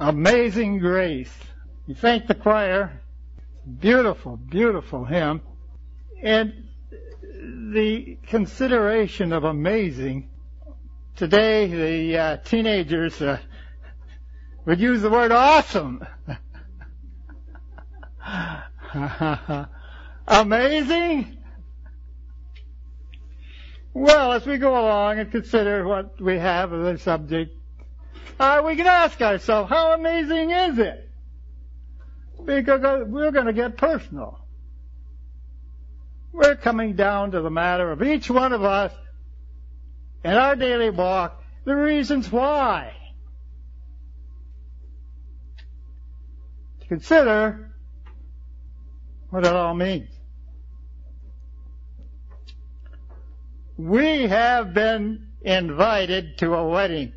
Amazing Grace. You thank the choir. Beautiful, beautiful hymn. And the consideration of amazing, today the teenagers would use the word awesome. Amazing? Well, as we go along and consider what we have as a subject, we can ask ourselves, how amazing is it? Because we're going to get personal. We're coming down to the matter of each one of us in our daily walk, the reasons why. To consider what it all means. We have been invited to a wedding.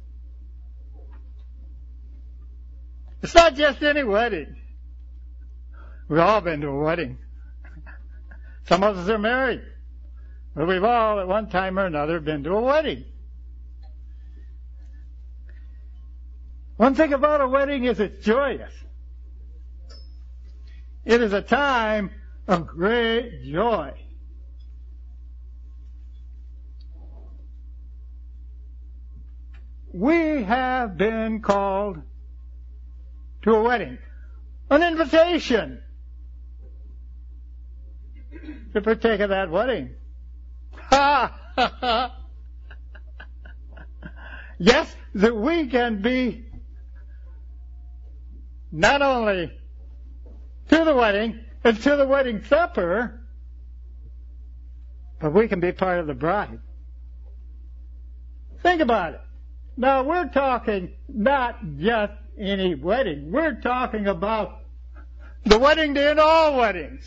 It's not just any wedding. We've all been to a wedding. Some of us are married. But we've all, at one time or another, been to a wedding. One thing about a wedding is it's joyous. It is a time of great joy. We have been called to a wedding, an invitation to partake of that wedding. Ha! Ha! Ha! Yes, that we can be not only to the wedding and to the wedding supper, but we can be part of the bride. Think about it. Now, we're talking not just any wedding. We're talking about the wedding day in all weddings.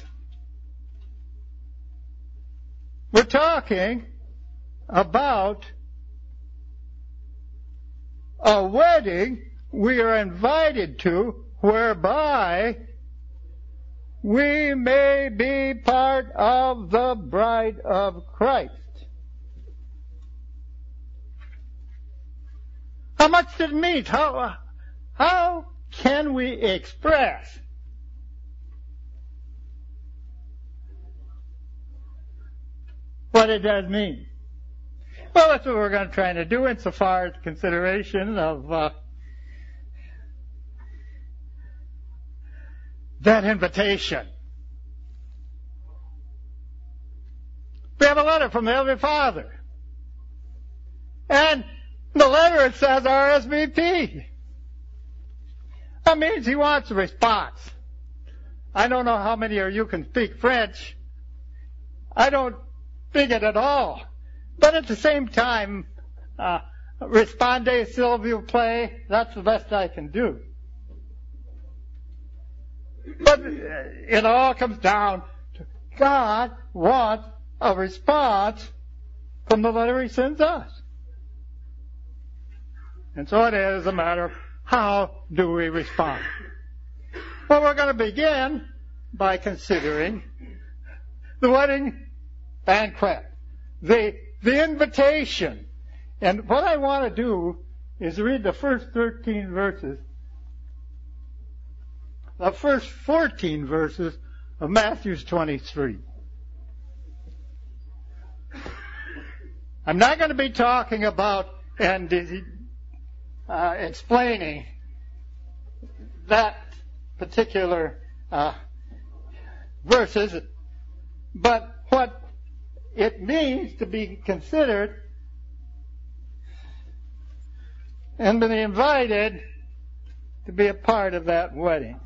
We're talking about a wedding we are invited to whereby we may be part of the bride of Christ. How much does it mean? How can we express what it does mean? Well, that's what we're going to try to do insofar as consideration of that invitation. We have a letter from the Heavenly Father. And the letter, it says RSVP. That means he wants a response. I don't know how many of you can speak French. I don't speak it at all. But at the same time, responde s'il vous plaît, that's the best I can do. But it all comes down to God wants a response from the letter he sends us. And so it is a matter of how do we respond. Well, we're going to begin by considering the wedding banquet, the invitation. And what I want to do is read the first 13 verses, the first 14 verses of Matthew 23. I'm not going to be talking about and explaining that particular verses, but what it means to be considered and been invited to be a part of that wedding.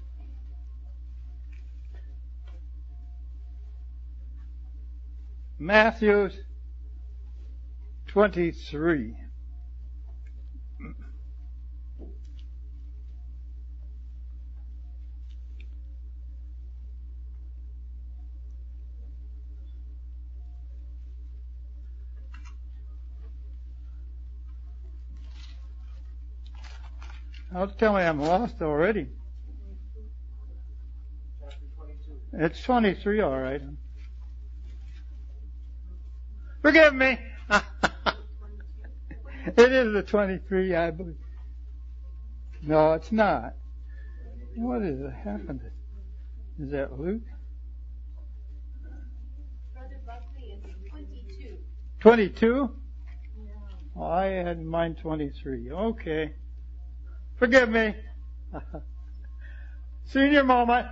Matthew 23. Don't tell me I'm lost already. It's 23, all right. Forgive me. It is the 23, I believe. No, it's not. What is it happened? Is that Luke? Brother Buckley, it's 22. 22? Yeah. Oh, I had mine 23. Okay. Forgive me. Senior moment.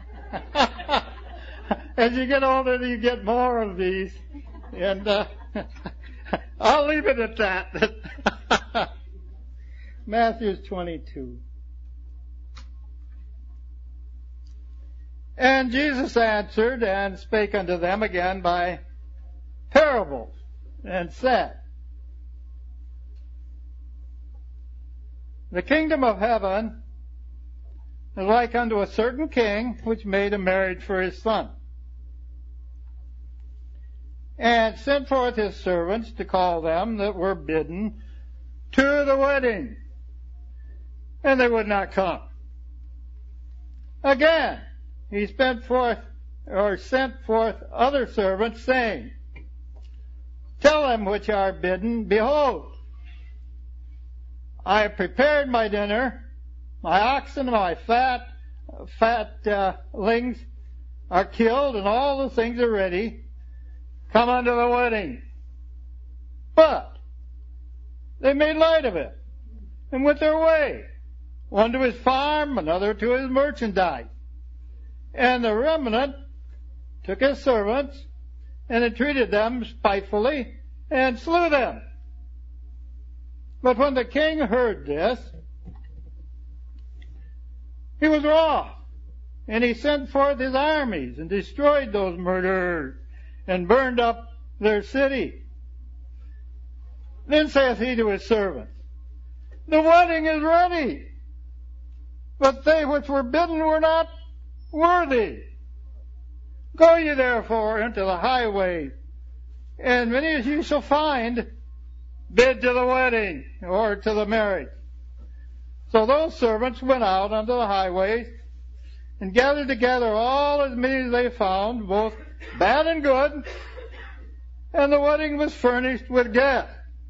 As you get older, you get more of these. And I'll leave it at that. Matthew 22. And Jesus answered and spake unto them again by parables, and said, The kingdom of heaven is like unto a certain king which made a marriage for his son, and sent forth his servants to call them that were bidden to the wedding, and they would not come. Again, he sent forth other servants, saying, Tell them which are bidden, Behold, I have prepared my dinner, my oxen and my fatlings are killed, and all the things are ready. Come unto the wedding. But they made light of it, and went their way, one to his farm, another to his merchandise. And the remnant took his servants, and entreated them spitefully, and slew them. But when the king heard this, he was wroth, and he sent forth his armies, and destroyed those murderers, and burned up their city. Then saith he to his servants, The wedding is ready, but they which were bidden were not worthy. Go ye therefore into the highways, and many as ye shall find, bid to the wedding, or to the marriage. So those servants went out unto the highways, and gathered together all as many as they found, both bad and good, and the wedding was furnished with guests.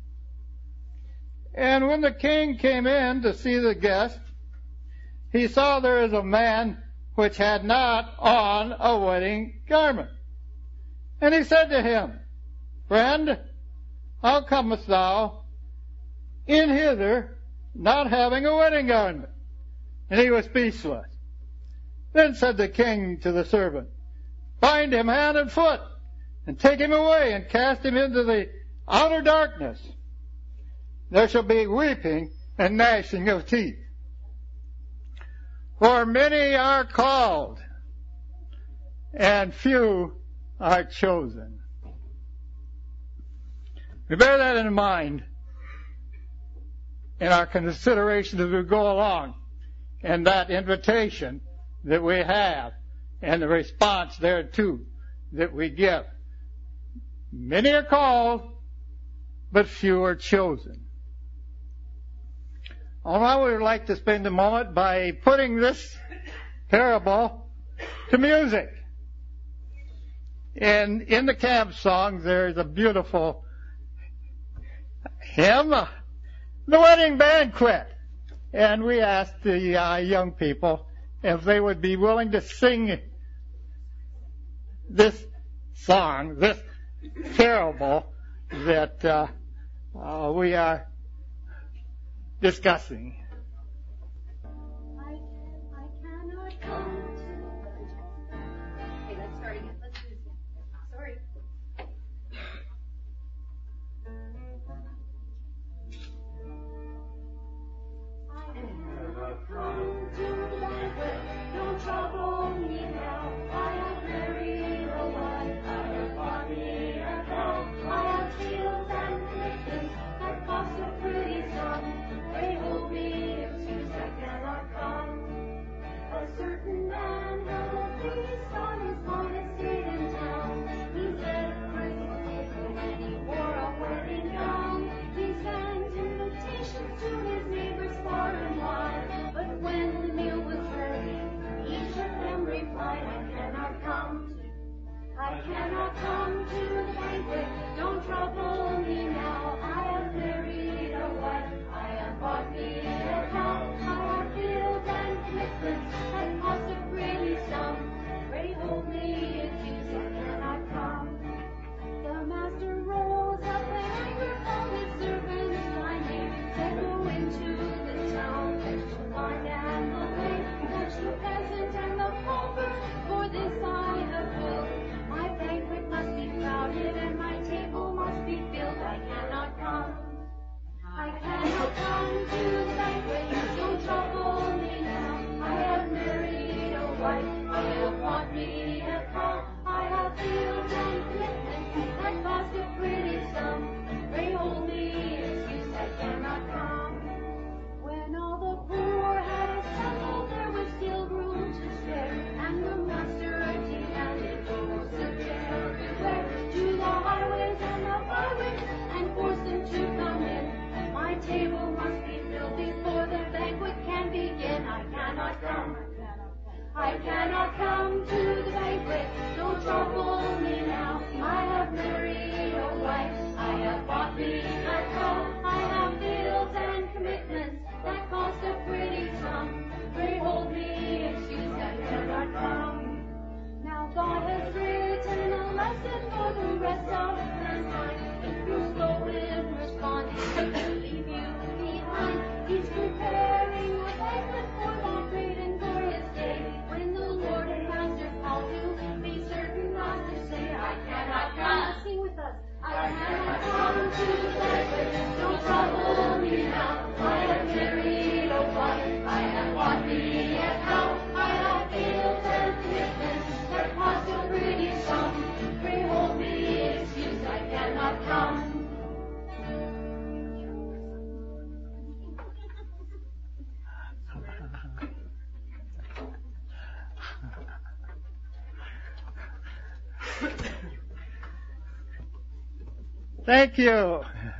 And when the king came in to see the guests, he saw there is a man which had not on a wedding garment. And he said to him, Friend, how comest thou in hither not having a wedding garment? And he was speechless. Then said the king to the servant, Bind him hand and foot, and take him away, and cast him into the outer darkness. There shall be weeping and gnashing of teeth. For many are called, and few are chosen. We bear that in mind in our consideration as we go along, and that invitation that we have, and the response thereto that we give. Many are called, but few are chosen. I would like to spend a moment by putting this parable to music. And in the camp songs, there's a beautiful hymn, The Wedding Banquet. And we asked the young people if they would be willing to sing this song, this parable that we are discussing. I cannot come to... Okay, let's start again. Let's do this again. Sorry. I cannot come to thy will. Don't trouble me now. I have married a wife. I have bought me a girl. I have shields and riches that cost a pretty sum. They hold me I cannot come to the banquet, don't trouble me now. I have married a wife, she'll want me to come. I have bills and commitments that cost a pretty sum. Pray hold me excuse, I cannot come. When all the poor had assembled, there was still room to spare, and the master empty-handed goes everywhere to the highways and the byways, and force them to come in. My table must be filled before the banquet can begin. I cannot come. I cannot come to the banquet. Don't trouble me now. I have married a wife. I have bought me a coat. I have bills and commitments that cost a pretty sum. Pray hold me excuse, I cannot come. Now God has written a lesson for the rest of mankind. If you're slow in responding, He will leave you behind. He's preparing a banquet for that great and glorious day, when the Lord and Master call to be certain not to say, I cannot come. Sing with us. I cannot come to the banquet. Don't trouble me now. I have married a wife. I have bought me a house. I have bills and commitments that cost a pretty sum. Pray hold me excuse, I cannot come. Thank you.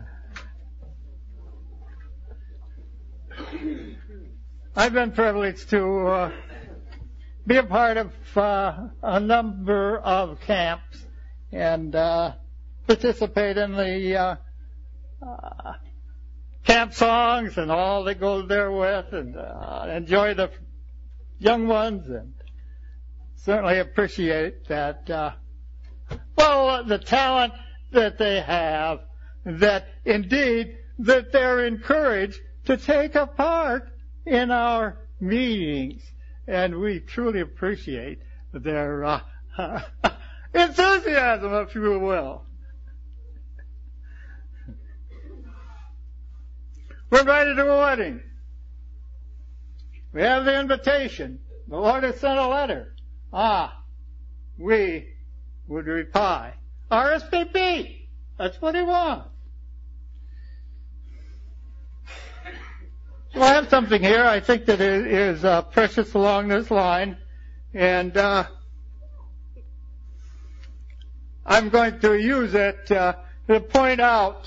I've been privileged to be a part of a number of camps and participate in the camp songs and all that goes therewith, and enjoy the young ones, and certainly appreciate that, the talent that they have, that indeed that they're encouraged to take a part in our meetings. And we truly appreciate their enthusiasm, if you will. We're invited to a wedding. We have the invitation. The Lord has sent a letter. We would reply. RSVP. That's what He wants. So I have something here I think that is precious along this line, and I'm going to use it to point out.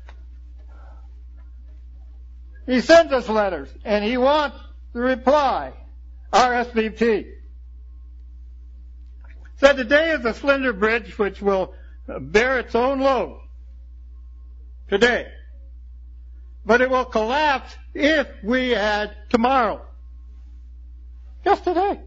He sends us letters, and He wants the reply. RSVP. Said today is a slender bridge which will bear its own load. Today. But it will collapse if we add tomorrow. Just today.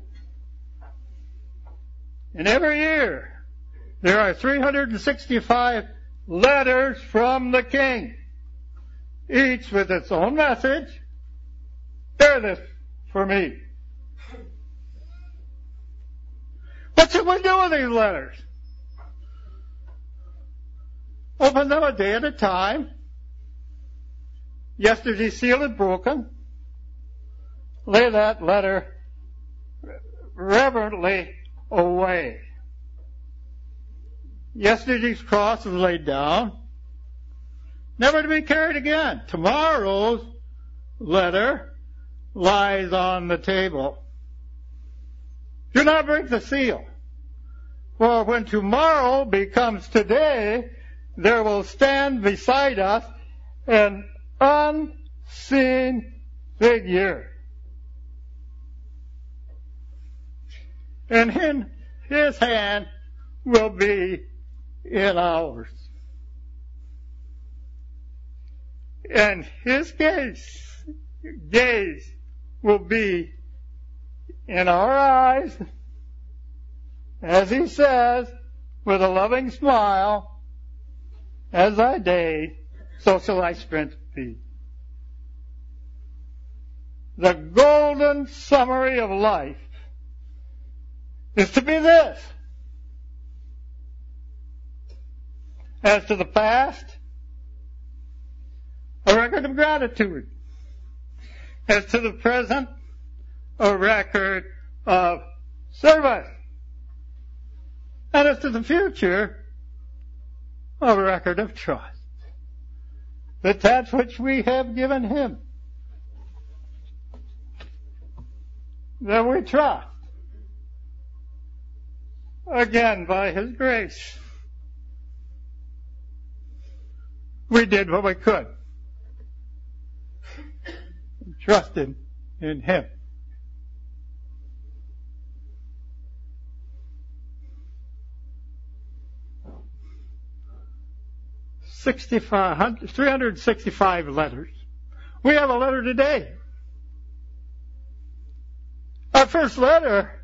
And every year, there are 365 letters from the King, each with its own message. Bear this for me. What should we do with these letters? Open them a day at a time. Yesterday's seal is broken. Lay that letter reverently away. Yesterday's cross is laid down, never to be carried again. Tomorrow's letter lies on the table. Do not break the seal, for when tomorrow becomes today, there will stand beside us an unseen figure. And in His hand will be in ours. And His gaze will be in our eyes, as He says, with a loving smile, as thy day, so shall thy strength be. The golden summary of life is to be this. As to the past, a record of gratitude. As to the present, a record of service. And as to the future, a record of trust. That's which we have given him. That we trust. Again, by his grace. We did what we could. We trusted in him. $365 letters. We have a letter today. Our first letter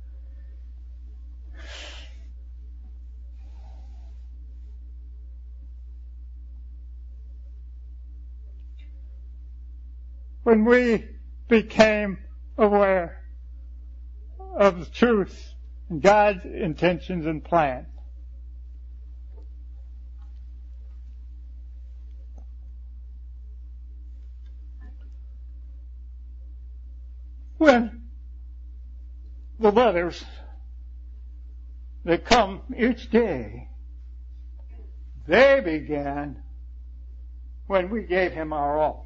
when we became aware of the truth and God's intentions and plans. When the letters that come each day, they began when we gave him our all.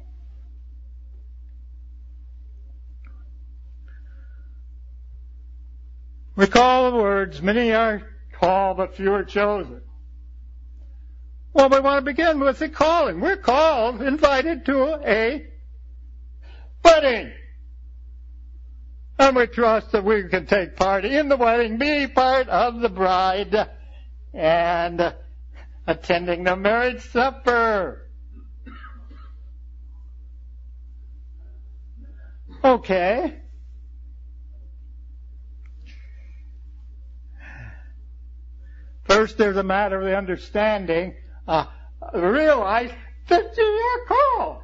Recall the words, many are called, but few are chosen. Well, we want to begin with the calling. We're called, invited to a wedding. And we trust that we can take part in the wedding, be part of the bride, and attending the marriage supper. Okay. First, there's a matter of the understanding. Realize that you are called.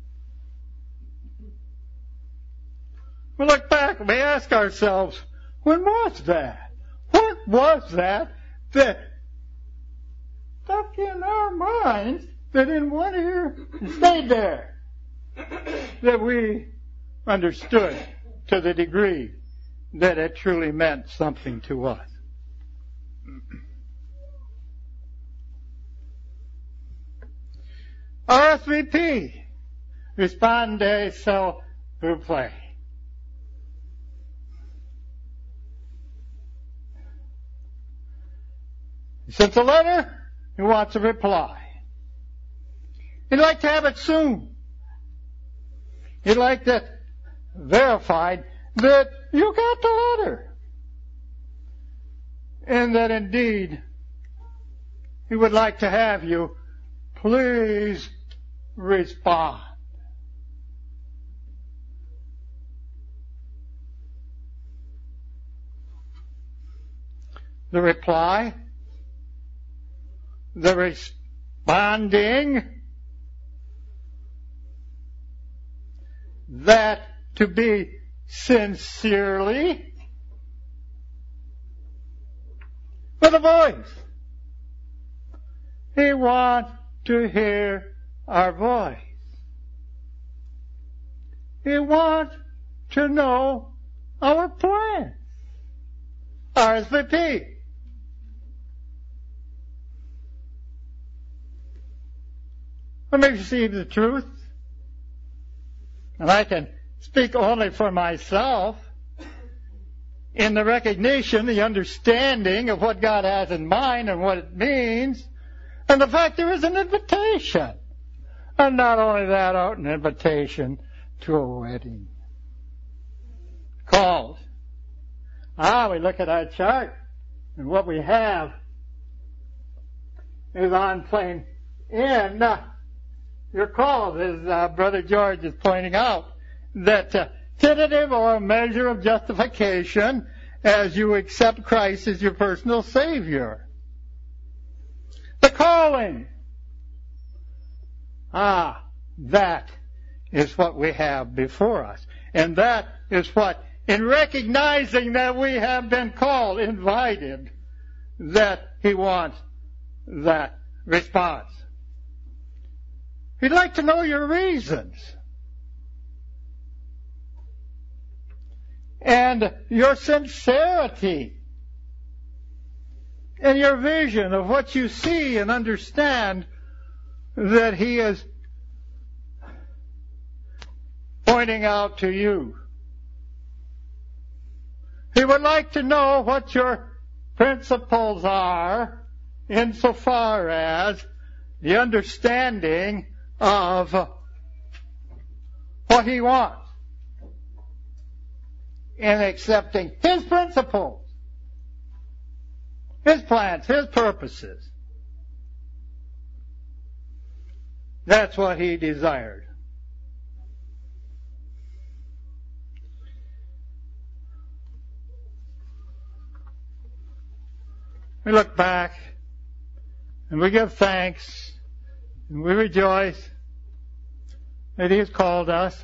We look back and we ask ourselves, when was that? What was that stuck in our minds that in 1 year stayed there? That we understood to the degree that it truly meant something to us. RSVP. Responde s'il vous plaît. He sends a letter, he wants a reply. He'd like to have it soon. He'd like that verified that you got the letter. And that indeed he would like to have you please respond. The reply, the responding, that to be sincerely, with a voice. He wants to hear our voice. He wants to know our plans. RSVP. Let me receive the truth. And I can speak only for myself in the recognition, the understanding of what God has in mind and what it means, and the fact there is an invitation. And not only that, an invitation to a wedding. Called. We look at our chart, and what we have is on plane in. You're called, as Brother George is pointing out, that tentative or a measure of justification as you accept Christ as your personal Savior. The calling. That is what we have before us. And that is what, in recognizing that we have been called, invited, that He wants that response. He'd like to know your reasons and your sincerity and your vision of what you see and understand that He is pointing out to you. He would like to know what your principles are insofar as the understanding of what He wants in accepting His principles, His plans, His purposes. That's what He desired. We look back and we give thanks and we rejoice that He has called us.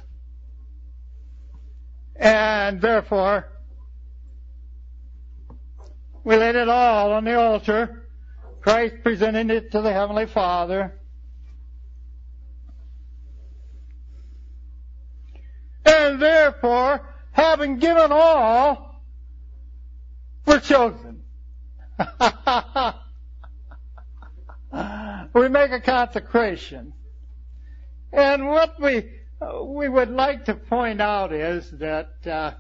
And therefore, we laid it all on the altar, Christ presenting it to the Heavenly Father. And therefore, having given all, we're chosen. We make a consecration. And what we would like to point out is that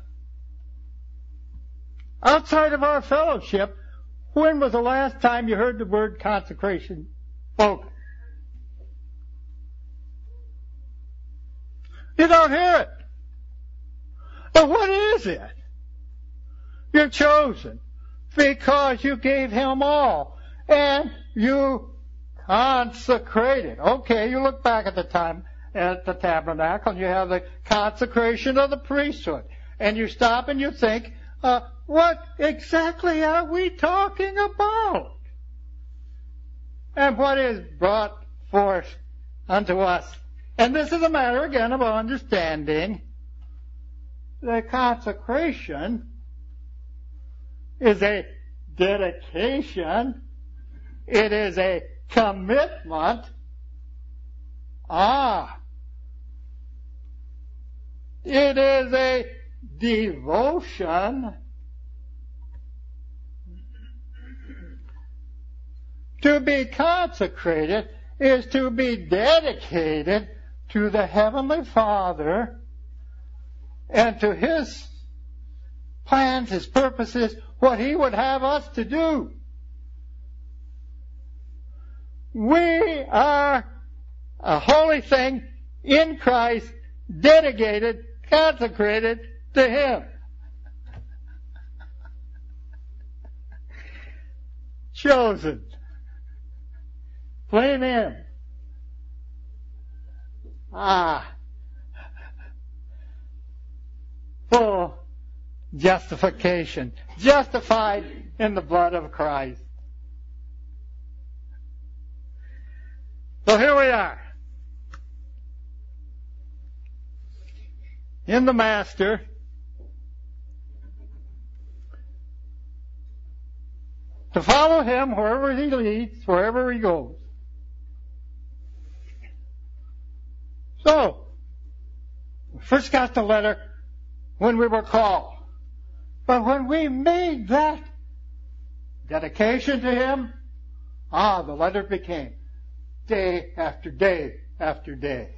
outside of our fellowship, when was the last time you heard the word consecration spoken? You don't hear it. But what is it? You're chosen because you gave Him all and you consecrated. Okay, you look back at the time at the tabernacle and you have the consecration of the priesthood, and you stop and you think, what exactly are we talking about? And what is brought forth unto us? And this is a matter again of understanding. The consecration is a dedication. It is a commitment. It is a devotion. To be consecrated is to be dedicated to the Heavenly Father and to His plans, His purposes, what He would have us to do. We are a holy thing in Christ, dedicated, consecrated to Him. Chosen. Blame Him. Full justification. Justified in the blood of Christ. So here we are. In the Master. To follow Him wherever He leads, wherever He goes. So, we first got the letter when we were called. But when we made that dedication to Him, the letter became day after day after day.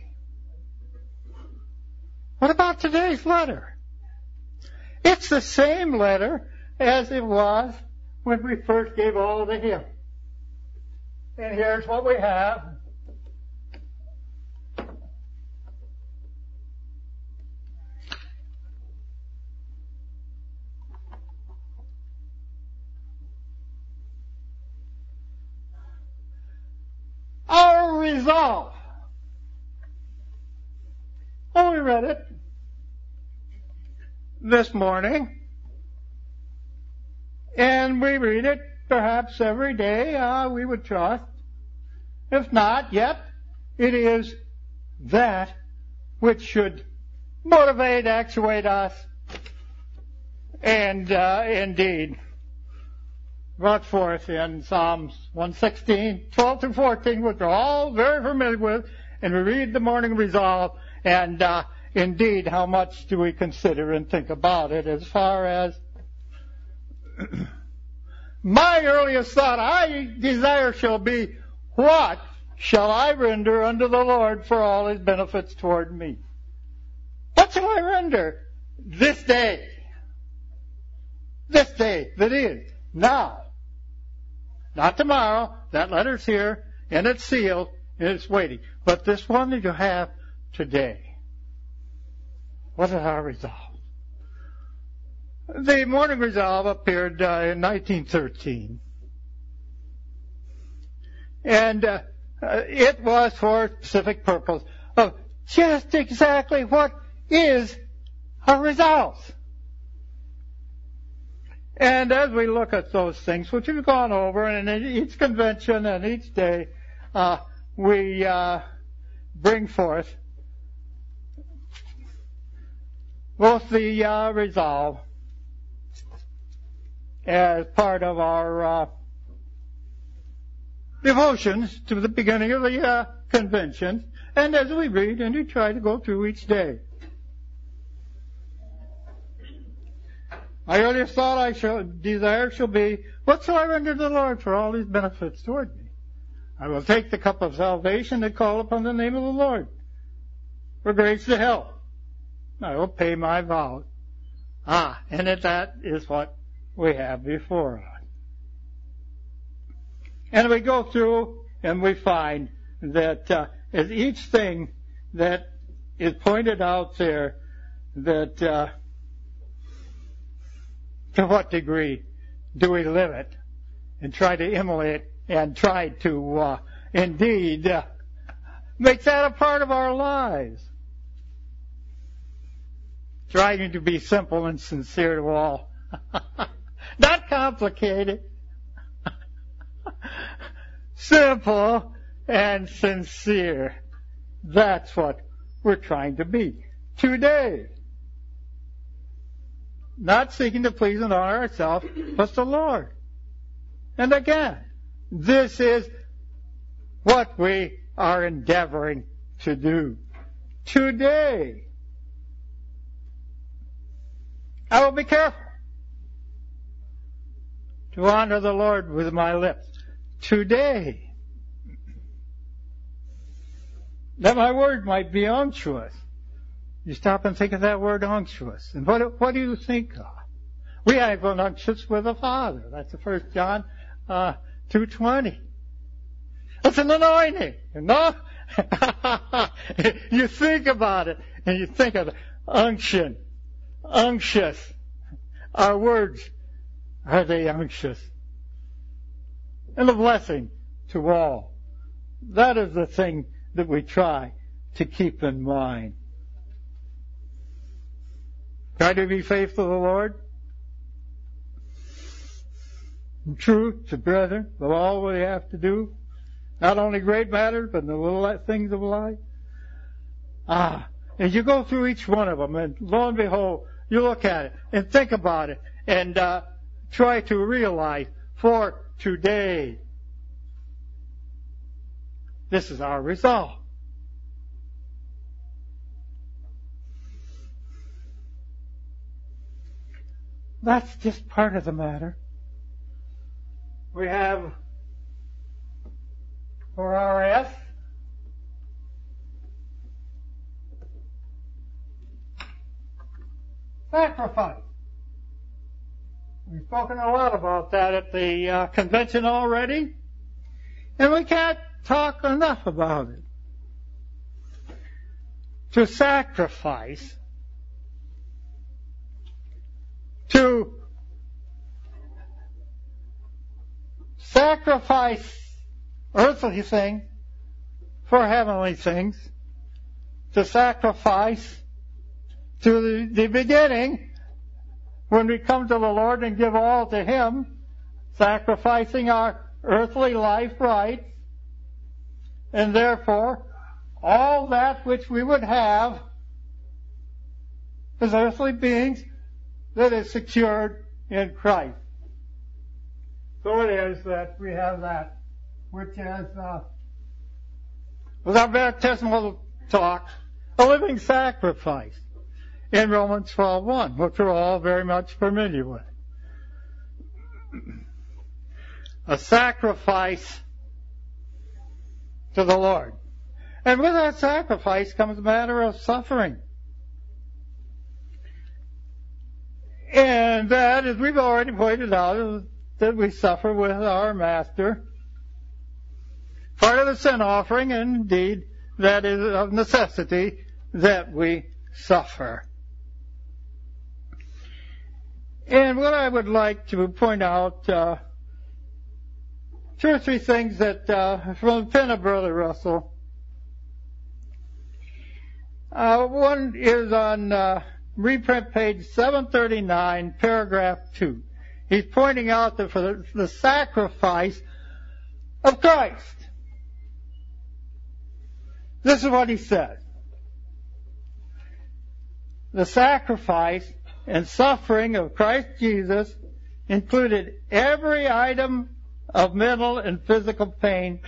What about today's letter? It's the same letter as it was when we first gave all to Him. And here's what we have. Our resolve. Oh, we read it this morning. And we read it perhaps every day, we would trust. If not, yet it is that which should motivate, actuate us, and indeed brought forth in Psalms 116, 12 to 14, which we're all very familiar with, and we read the morning resolve, and indeed, how much do we consider and think about it as far as my earliest thought I desire shall be, what shall I render unto the Lord for all his benefits toward me? What shall I render this day? This day that is, now. Not tomorrow. That letter's here, and it's sealed, and it's waiting. But this one that you have today. What is our resolve? The morning resolve appeared in 1913. And it was for a specific purpose of just exactly what is our resolves. And as we look at those things, which we've gone over, and in each convention and each day, we bring forth both the resolve as part of our devotions to the beginning of the convention, and as we read and we try to go through each day. My earliest thought desire shall be, what shall I render to the Lord for all his benefits toward me? I will take the cup of salvation and call upon the name of the Lord for grace to help. I will pay my vows. And that is what we have before us. And we go through and we find that as each thing that is pointed out there, that to what degree do we live it and try to emulate and try to indeed make that a part of our lives. Trying to be simple and sincere to all. Not complicated. Simple and sincere. That's what we're trying to be today. Not seeking to please and honor ourselves, but the Lord. And again, this is what we are endeavoring to do today. I will be careful to honor the Lord with my lips today, that my word might be unctuous. You stop and think of that word unctuous. And what do you think of? We have an unctuous with the Father. That's the 1 John 2:20. That's an anointing, you know? You think about it, and you think of unction, unctuous. Our words, are they unctuous? And a blessing to all. That is the thing that we try to keep in mind. Try to be faithful to the Lord, and true to brethren, of all we have to do. Not only great matters, but the little things of life. As you go through each one of them, and lo and behold, you look at it and think about it, and try to realize for today, this is our resolve. That's just part of the matter. We have for our S, sacrifice. We've spoken a lot about that at the convention already, and we can't talk enough about it. To sacrifice, to sacrifice earthly things for heavenly things, to sacrifice to the beginning when we come to the Lord and give all to Him, sacrificing our earthly life rights, and therefore all that which we would have as earthly beings that is secured in Christ. So it is that we have that which is with our baptismal talk, a living sacrifice in Romans 12:1, which we're all very much familiar with. A sacrifice to the Lord. And with that sacrifice comes a matter of suffering. And that, as we've already pointed out, is that we suffer with our Master. Part of the sin offering, and indeed, that is of necessity that we suffer. And what I would like to point out, 2 or 3 things that from the pen of Brother Russell. One is on reprint page 739, paragraph 2. He's pointing out that for the sacrifice of Christ. This is what he says. The sacrifice and suffering of Christ Jesus included every item of mental and physical pain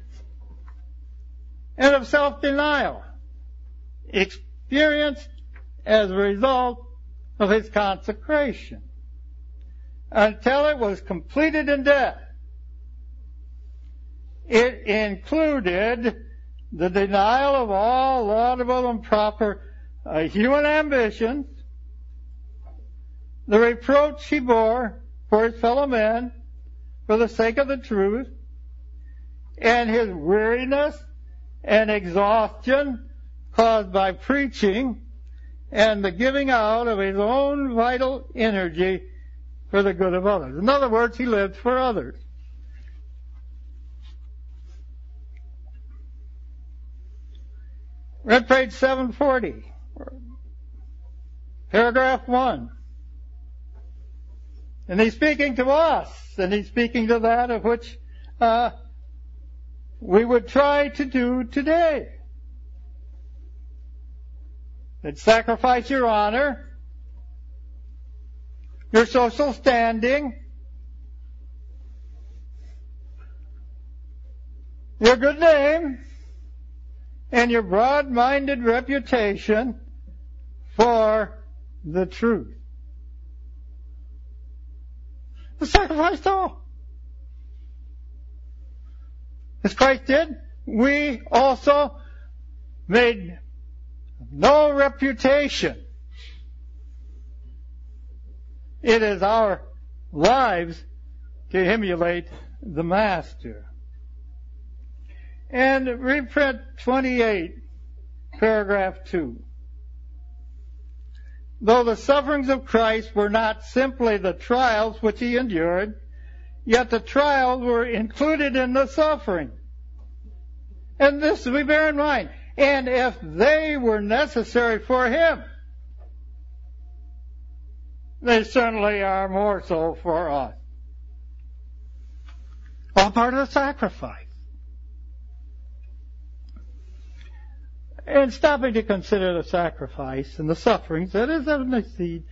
and of self-denial experienced as a result of his consecration until it was completed in death. It included the denial of all laudable and proper human ambitions, the reproach he bore for his fellow men for the sake of the truth, and his weariness and exhaustion caused by preaching and the giving out of his own vital energy for the good of others. In other words, he lived for others. Read page 740, paragraph 1. And he's speaking to us, and he's speaking to that of which we would try to do today. That sacrifice your honor, your social standing, your good name, and your broad-minded reputation for the truth. The sacrifice all. As Christ did, we also made no reputation. It is our lives to emulate the Master. And reprint 28, paragraph 2. Though the sufferings of Christ were not simply the trials which he endured, yet the trials were included in the suffering. And this we bear in mind. And if they were necessary for him, they certainly are more so for us. All part of the sacrifice. And stopping to consider the sacrifice and the sufferings, that is of necessity,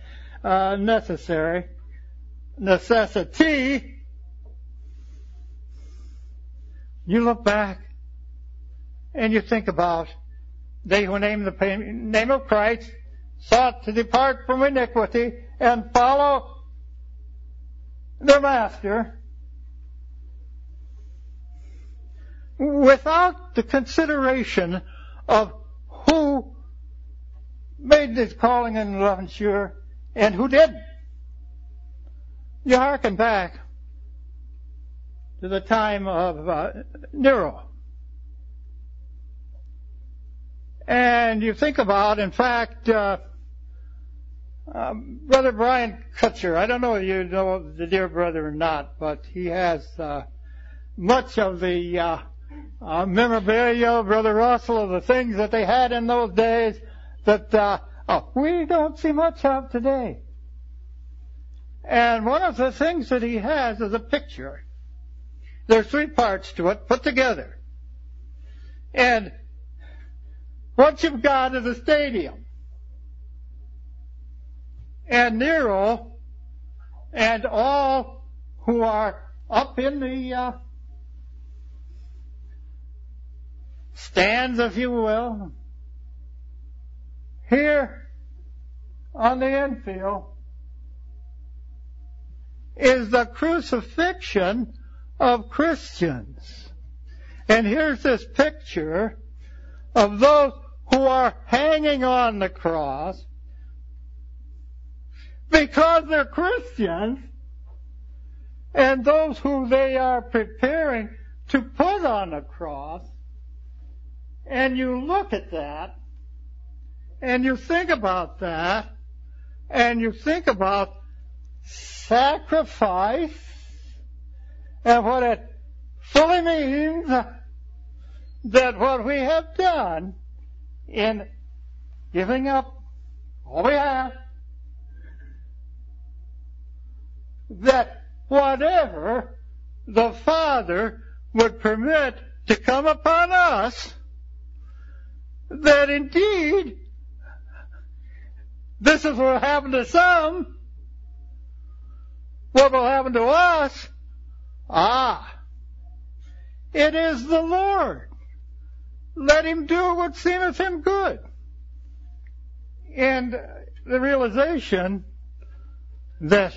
you look back and you think about they who name the name of Christ sought to depart from iniquity and follow their Master without the consideration of who made this calling and love sure and who didn't. You hearken back to the time of Nero. And you think about, in fact, Brother Brian Kutcher, I don't know if you know the dear brother or not, but he has much of the memorabilia of Brother Russell, of the things that they had in those days that we don't see much of today. And one of the things that he has is a picture. There's 3 parts to it put together. And what you've got is a stadium. And Nero and all who are up in the stands, if you will, here on the infield is the crucifixion of Christians. And here's this picture of those who are hanging on the cross because they're Christians, and those who they are preparing to put on the cross. And you look at that, and you think about that, and you think about sacrifice and what it fully means, that what we have done in giving up all we have, that whatever the Father would permit to come upon us, that indeed this is what happened to some. What will happen to us? It is the Lord. Let him do what seemeth him good. And the realization that,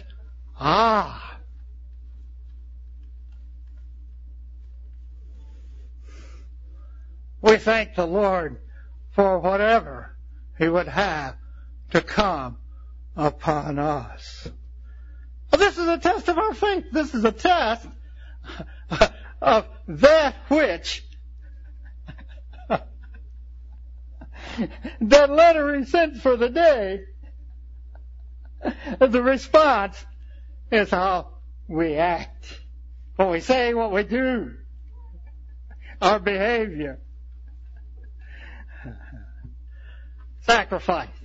we thank the Lord for whatever he would have to come upon us. Well, this is a test of our faith. This is a test of that which that letter he sent for the day. The response is how we act, what we say, what we do, our behavior. Sacrifice.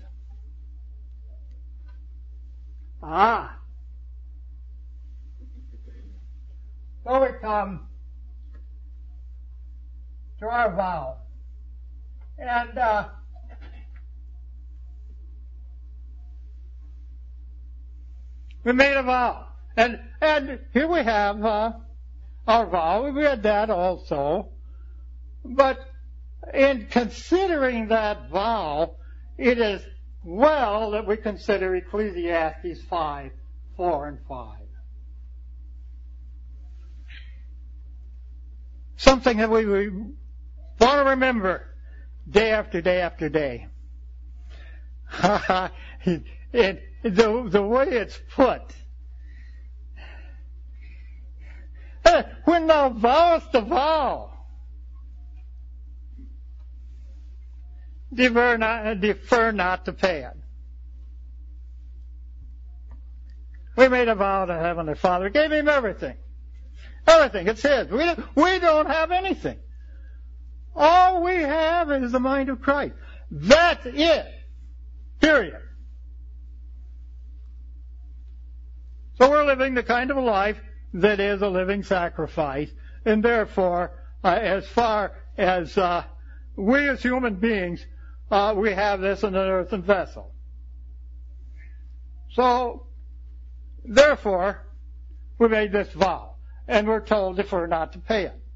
So we come to our vow. And we made a vow. And here we have our vow. We read that also. But in considering that vow, it is well that we consider Ecclesiastes 5:4 and 5. Something that we want to remember day after day after day. And the way it's put. When thou vowest a vow, defer not to pay it. We made a vow to Heavenly Father, gave him everything. Everything, it's his. We don't have anything. All we have is the mind of Christ. That's it. Period. So we're living the kind of a life that is a living sacrifice, and therefore, as far as we as human beings, we have this in an earthen vessel. So, therefore, we made this vow, and we're told defer not to pay it.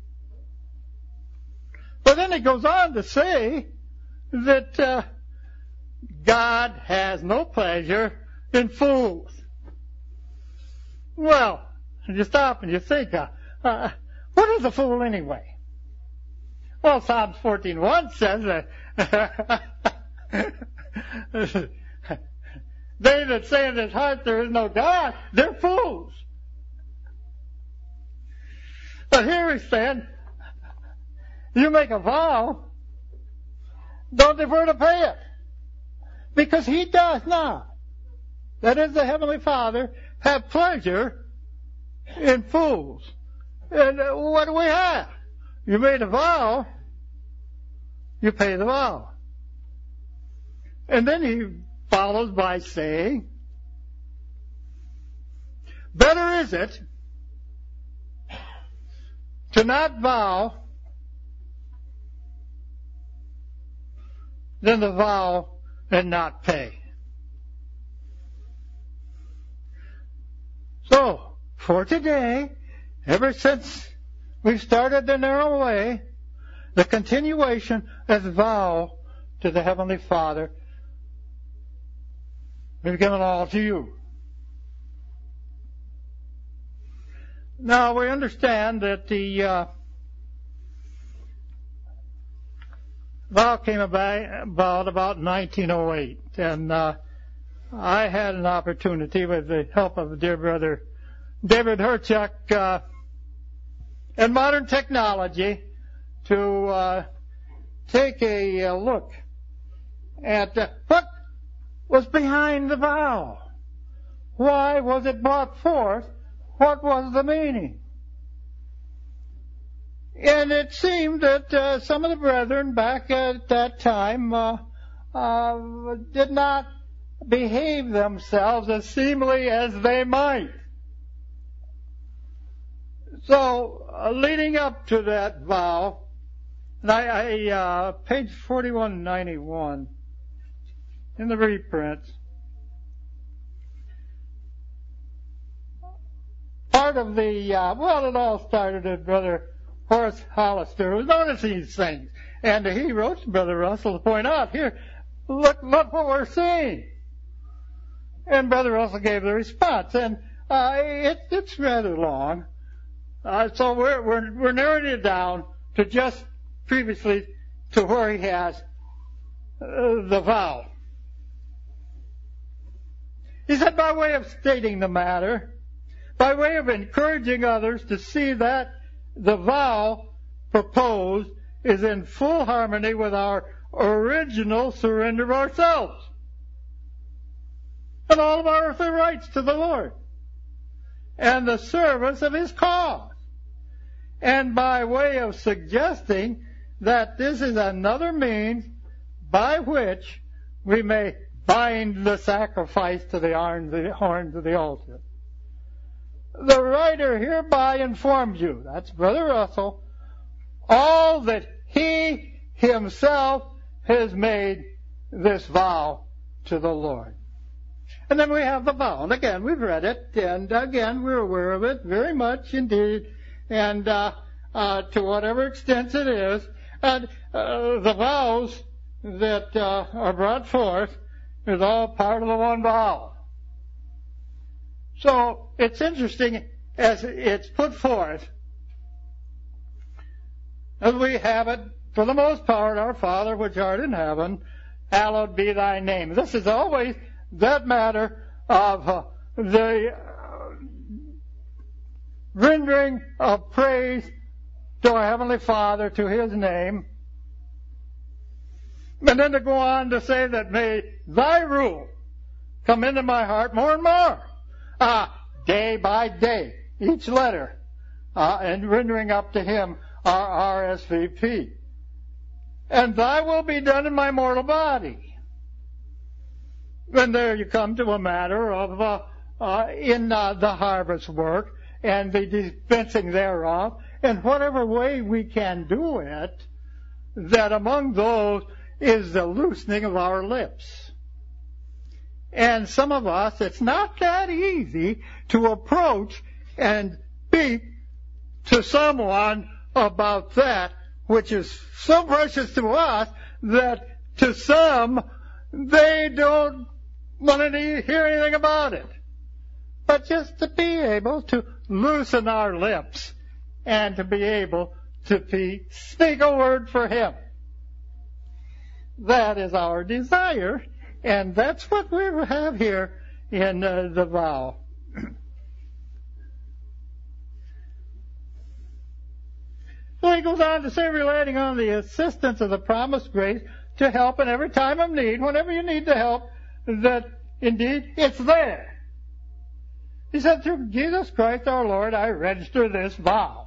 But then it goes on to say that God has no pleasure in fools. Well, you stop and you think, what is a fool anyway? Well, Psalms 14:1 says that they that say in their heart there is no God, they're fools. But here he's saying, you make a vow, don't defer to pay it. Because he does not, that is the Heavenly Father, have pleasure in fools. And what do we have? You made a vow, you pay the vow. And then he follows by saying, better is it to not vow than to vow and not pay. So, for today, ever since we started the narrow way, the continuation as vow to the Heavenly Father. We've given all to you. Now, we understand that the vow came about 1908, and I had an opportunity with the help of dear brother David Herchuk and modern technology to take a look at what was behind the vow. Why was it brought forth? What was the meaning? And it seemed that some of the brethren back at that time did not behave themselves as seemly as they might. So, leading up to that vow, and page 4191 in the reprints, part of the, it all started with Brother Horace Hollister, who was noticing these things. And he wrote to Brother Russell to point out, here, look what we're seeing. And Brother Russell gave the response. And it's rather long. So we're narrowing it down to just previously to where he has the vow. He said, by way of stating the matter, by way of encouraging others to see that the vow proposed is in full harmony with our original surrender of ourselves and all of our earthly rights to the Lord and the service of His cause. And by way of suggesting that this is another means by which we may bind the sacrifice to the horns of the altar. The writer hereby informs you, that's Brother Russell, all that he himself has made this vow to the Lord. And then we have the vow. And again, we've read it, and again, we're aware of it very much indeed, and to whatever extent it is. And the vows that are brought forth is all part of the one vow. So it's interesting as it's put forth, as we have it, for the most part, our Father which art in heaven, hallowed be thy name. This is always that matter of the rendering of praise to our Heavenly Father, to His name. And then to go on to say that may thy rule come into my heart more and more. Day by day, each letter, and rendering up to Him our RSVP. And thy will be done in my mortal body. And there you come to a matter of in the harvest work and the dispensing thereof, and whatever way we can do it, that among those is the loosening of our lips. And some of us, it's not that easy to approach and speak to someone about that which is so precious to us that to some, they don't want to hear anything about it. But just to be able to loosen our lips and to be able to speak a word for Him. That is our desire. And that's what we have here in the vow. So he goes on to say, relating on the assistance of the promised grace to help in every time of need, whenever you need the help, that indeed it's there. He said, through Jesus Christ our Lord, I register this vow.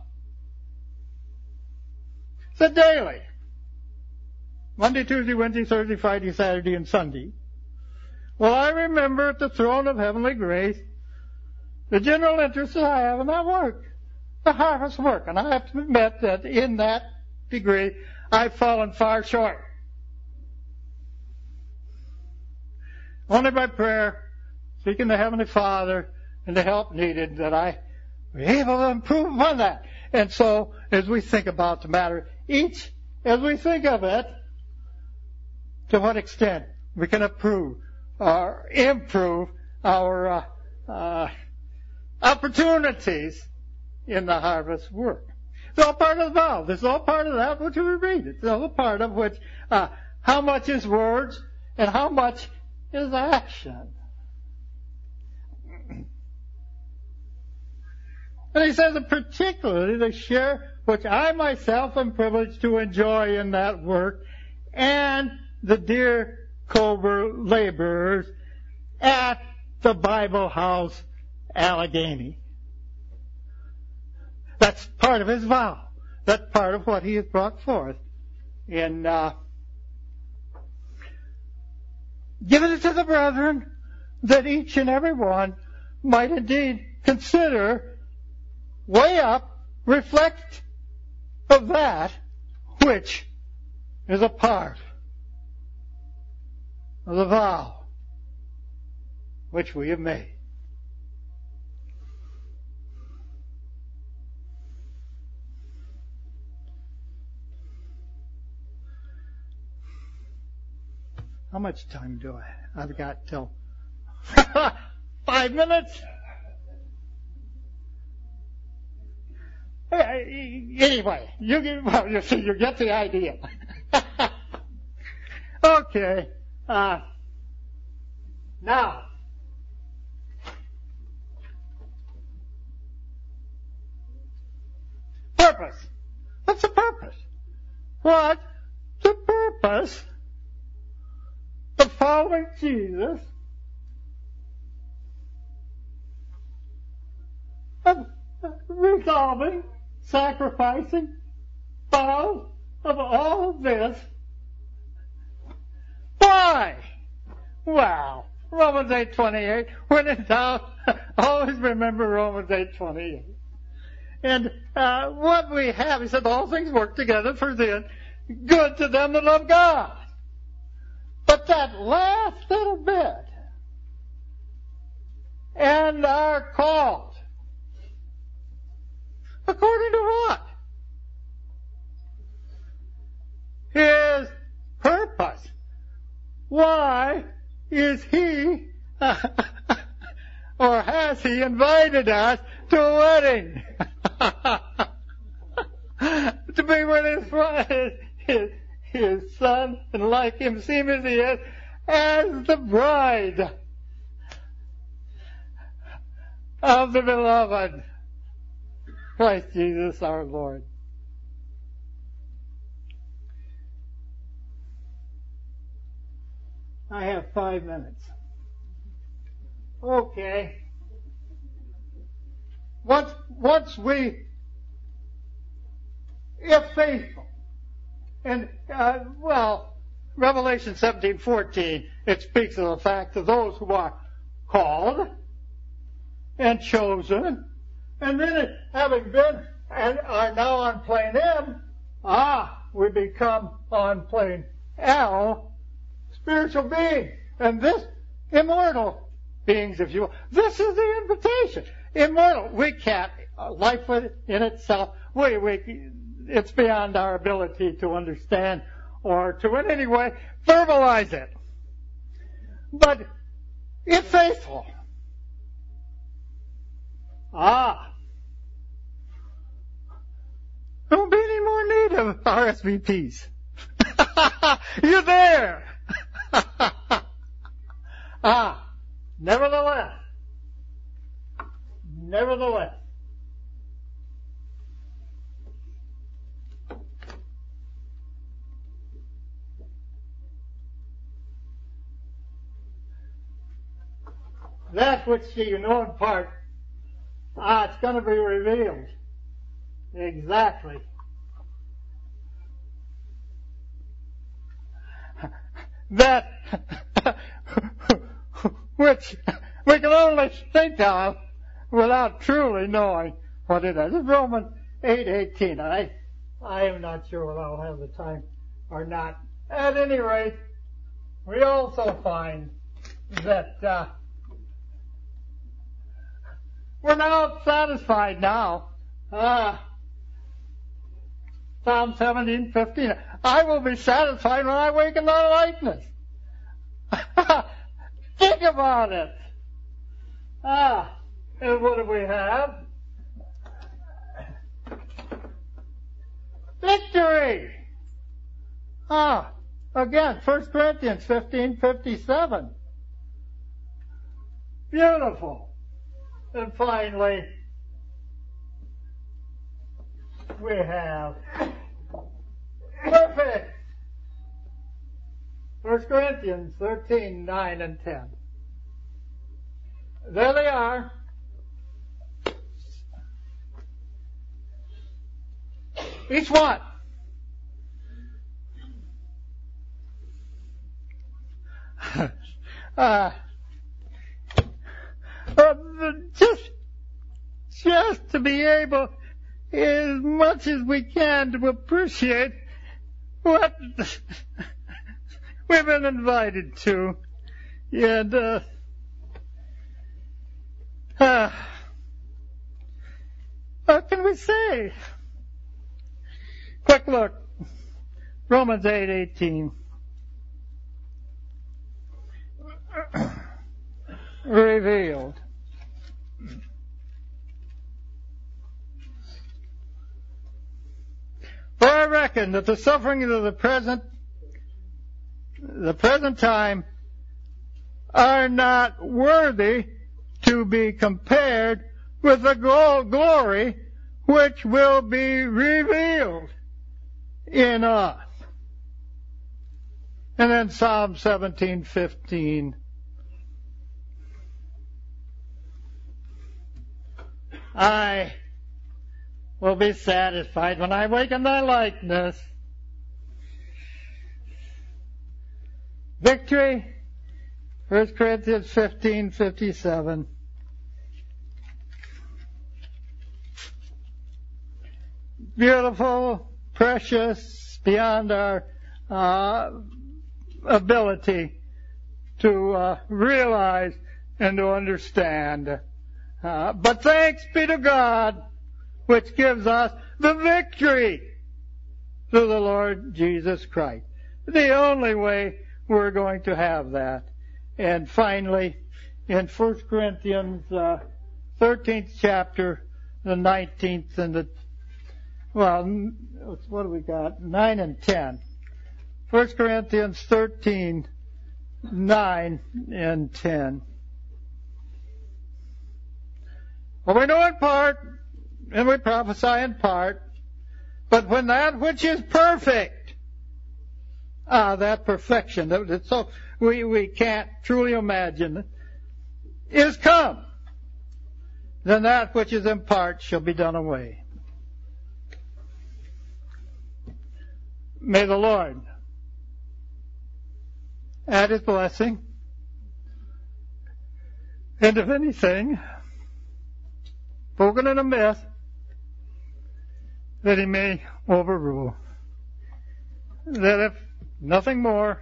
He said, daily. Monday, Tuesday, Wednesday, Thursday, Friday, Saturday, and Sunday. Well, I remember at the throne of heavenly grace the general interest that I have in that work, the harvest work. And I have to admit that in that degree, I've fallen far short. Only by prayer, seeking the Heavenly Father and the help needed, that I be able to improve upon that. And so, as we think about the matter, each as we think of it, to what extent we can improve our opportunities in the harvest work. It's all part of the vow. This is all part of that which we read. It's all part of which how much is words and how much is action. And he says, and particularly the share which I myself am privileged to enjoy in that work, and the dear co-laborers at the Bible House, Allegheny. That's part of his vow. That's part of what he has brought forth in giving it to the brethren, that each and every one might indeed consider, weigh up, reflect of that which is a part of the vow which we have made. How much time do I've got till 5 minutes? Anyway, you get the idea. Okay. Now, purpose. What's the purpose? What's the purpose of following Jesus, of resolving, sacrificing, vows of all of this? Why? Well, Romans 8:28. When in doubt, always remember Romans 8:28. And what we have, he said, all things work together for the good to them that love God. But that last little bit, and are called, according to what? His purpose. Why is he, or has he invited us to a wedding? To be with his son, and like him seem as he is, as the bride of the beloved Christ Jesus our Lord. I have 5 minutes. Okay. Once we, if faithful, and, Revelation 17:14, it speaks of the fact that those who are called and chosen, and then having been and are now on plane M, we become on plane L, spiritual being. And this, immortal beings, if you will, this is the invitation. Immortal. We can't, life in itself, it's beyond our ability to understand or to in any way verbalize it. But if faithful, there won't be any more need of RSVPs. You're there. Nevertheless, that which you know in part, it's going to be revealed. Exactly. That which we can only think of without truly knowing what it is. It's Romans 8:18. I am not sure whether I'll have the time or not. At any rate, we also find that we're now satisfied now Psalm 17:15. I will be satisfied when I wake in thy likeness. Think about it. And what do we have? Victory. Again, 1 Corinthians 15:57. Beautiful. And finally, we have perfect. 1 Corinthians 13:9 and 10. There they are. Each one. Just to be able, as much as we can, to appreciate what we've been invited to. And, what can we say? Quick look. Romans 8:18. Revealed. For I reckon that the sufferings of the present time are not worthy to be compared with the glory which will be revealed in us. And then Psalm 17:15. I will be satisfied when I wake in thy likeness. Victory, 1 Corinthians 15:57. Beautiful, precious, beyond our ability to realize and to understand. But thanks be to God, which gives us the victory through the Lord Jesus Christ. The only way we're going to have that. And finally, in 1 Corinthians 13th chapter, the 19th and the, what do we got? 9 and 10. 1 Corinthians 13, 9 and 10. Well, we know in part, and we prophesy in part, but when that which is perfect, that perfection, that so we can't truly imagine, is come, then that which is in part shall be done away. May the Lord add His blessing, and if anything, spoken in a myth, that He may overrule. That if nothing more,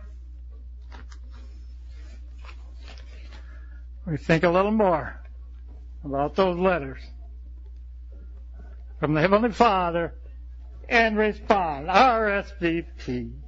we think a little more about those letters from the Heavenly Father and respond. RSVP.